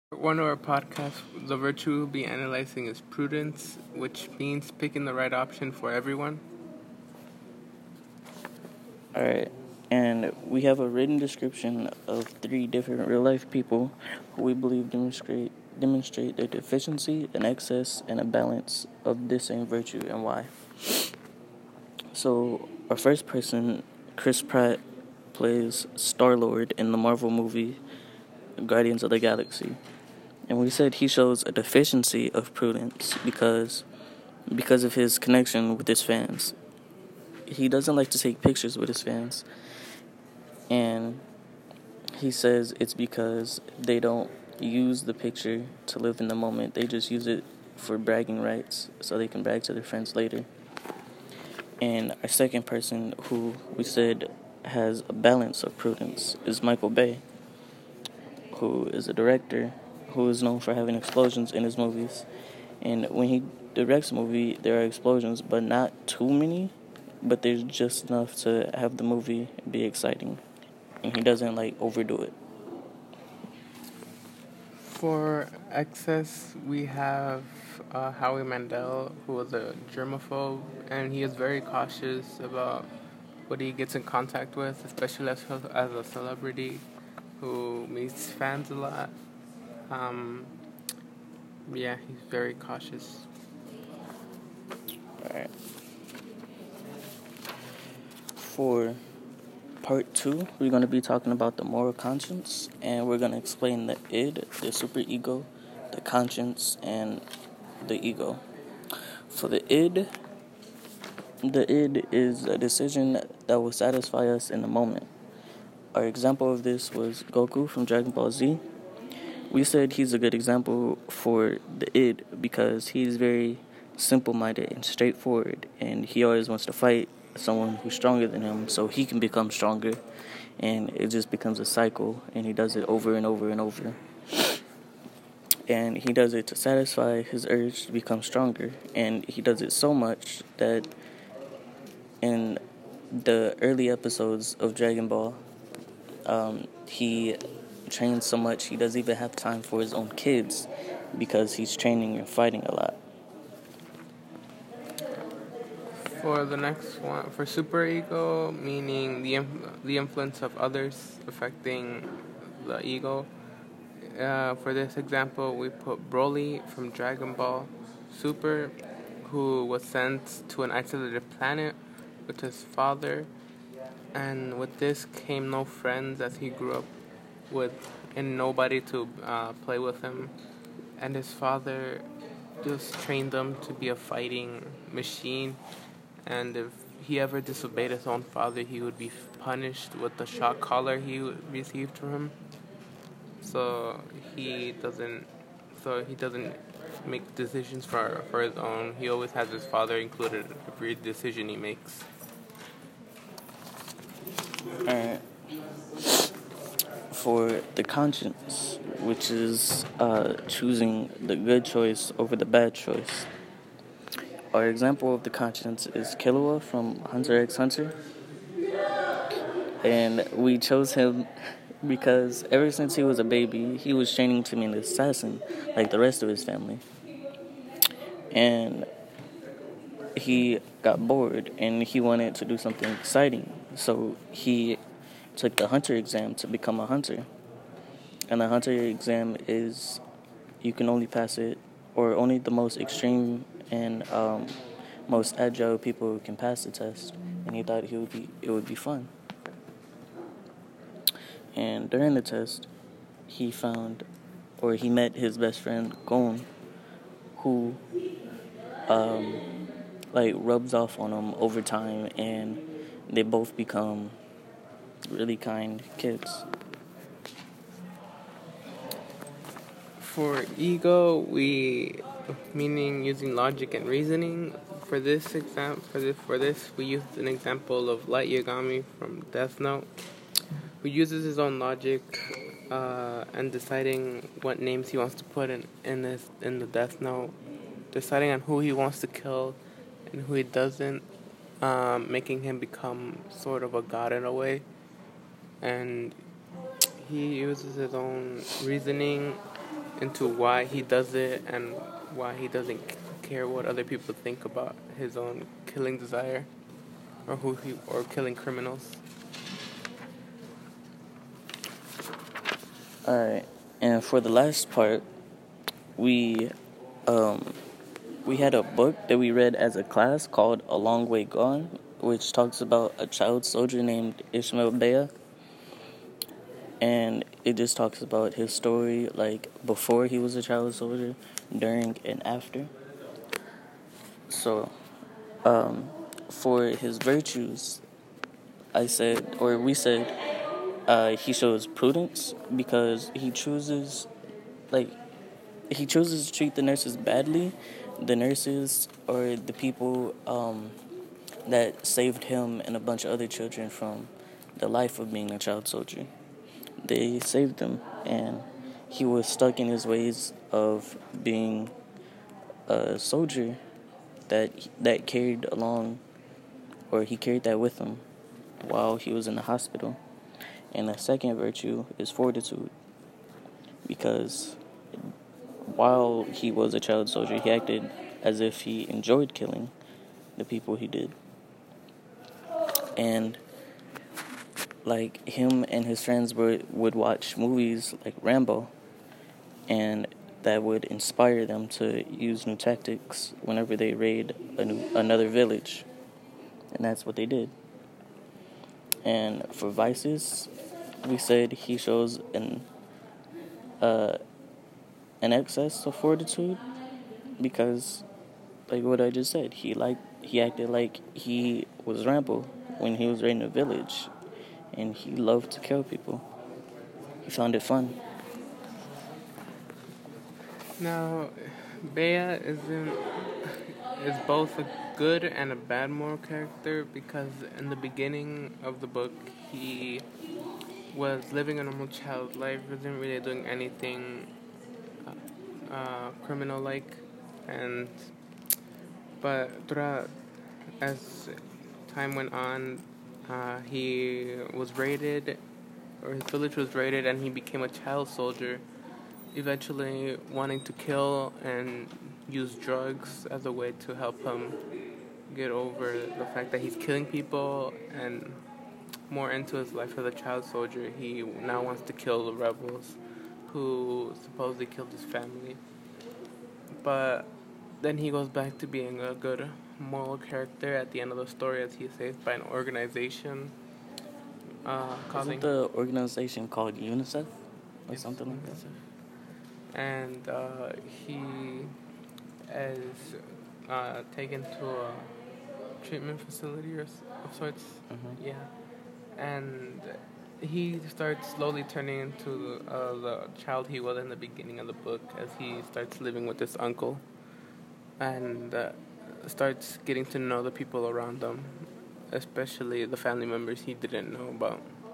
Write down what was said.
One of our podcasts, the virtue we'll be analyzing is prudence, which means picking the right option for everyone. Alright, and we have a written description of 3 different real life people who we believe demonstrate their deficiency, an excess, and a balance of this same virtue, and why. So, our first person, Chris Pratt, plays Star-Lord in the Marvel movie Guardians of the Galaxy. And we said he shows a deficiency of prudence because of his connection with his fans. He doesn't like to take pictures with his fans. And he says it's because they don't use the picture to live in the moment. They just use it for bragging rights so they can brag to their friends later. And our second person who we said has a balance of prudence is Michael Bay, who is a director who is known for having explosions in his movies. And when he directs a movie, there are explosions, but not too many, but there's just enough to have the movie be exciting. And he doesn't, overdo it. For excess, we have Howie Mandel, who was a germaphobe, and he is very cautious about what he gets in contact with, especially as a celebrity who meets fans a lot. He's very cautious. Alright. For part 2, we're going to be talking about the moral conscience, and we're going to explain the id, the superego, the conscience, and the ego. For the id is a decision that will satisfy us in the moment. Our example of this was Goku from Dragon Ball Z. We said he's a good example for the id because he's very simple-minded and straightforward, and he always wants to fight someone who's stronger than him so he can become stronger, and it just becomes a cycle, and he does it over and over and over. And he does it to satisfy his urge to become stronger, and he does it so much that in the early episodes of Dragon Ball, he trains so much he doesn't even have time for his own kids because he's training and fighting a lot. For the next one, for superego, meaning the influence of others affecting the ego. For this example, we put Broly from Dragon Ball Super, who was sent to an isolated planet with his father, and with this came no friends as he grew up with, and nobody to play with him, and his father just trained him to be a fighting machine, and if he ever disobeyed his own father, he would be punished with the shock collar he received from him. So he doesn't make decisions for his own. He always has his father included in every decision he makes. Alright. For the conscience, which is choosing the good choice over the bad choice. Our example of the conscience is Killua from Hunter x Hunter. And we chose him because ever since he was a baby, he was training to be an assassin like the rest of his family. And he got bored and he wanted to do something exciting. So he took the hunter exam to become a hunter. And the hunter exam is, you can only pass it, or only the most extreme and most agile people can pass the test. And he thought it would be fun. And during the test, he met his best friend Gon, who rubs off on him over time, and they both become really kind kids. For ego, meaning using logic and reasoning. For this we used an example of Light Yagami from Death Note, who uses his own logic and deciding what names he wants to put in the Death Note, deciding on who he wants to kill and who he doesn't, making him become sort of a god in a way. And he uses his own reasoning into why he does it and why he doesn't care what other people think about his own killing desire or killing criminals. Alright, and for the last part, we had a book that we read as a class called A Long Way Gone, which talks about a child soldier named Ishmael Bea. And it just talks about his story, like, before he was a child soldier, during and after. So, for his virtues, we said, he shows prudence because he chooses to treat the nurses badly. The nurses or the people that saved him and a bunch of other children from the life of being a child soldier. They saved them, and he was stuck in his ways of being a soldier that carried along, or he carried that with him while he was in the hospital. And the second virtue is fortitude, because while he was a child soldier, he acted as if he enjoyed killing the people he did. And like, him and his friends would watch movies like Rambo, and that would inspire them to use new tactics whenever they raid another village. And that's what they did. And for vices, we said he shows an excess of fortitude because, like what I just said, he acted like he was Rambo when he was raiding a village, and he loved to kill people. He found it fun. Now, Bea is both a good and a bad moral character because in the beginning of the book he was living a normal child life, wasn't really doing anything criminal-like, but throughout, as time went on, he was raided, or his village was raided, and he became a child soldier, eventually wanting to kill and use drugs as a way to help him get over the fact that he's killing people, and more into his life as a child soldier, he now wants to kill the rebels who supposedly killed his family. But then he goes back to being a good moral character at the end of the story as he's saved by an organization. Isn't the organization called UNICEF or something like that? And he is taken to a treatment facility of sorts. Mm-hmm. Yeah. And he starts slowly turning into the child he was in the beginning of the book as he starts living with his uncle and starts getting to know the people around him, especially the family members he didn't know about.